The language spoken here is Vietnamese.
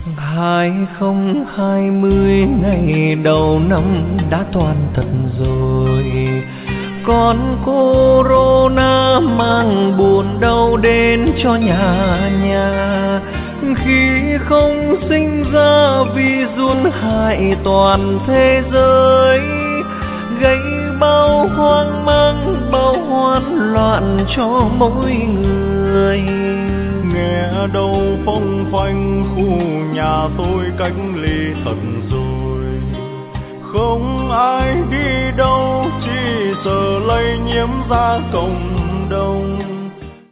2020 ngày đầu năm đã toàn thật rồi, con corona mang buồn đau đến cho nhà nhà. Khi không sinh ra virus hại toàn thế giới, gây bao hoang mang bao hoang loạn cho mỗi người. Nghe đâu phong phanh khu nhà tôi cách ly thật rồi, không ai đi đâu chỉ sợ lây nhiễm ra cộng đồng.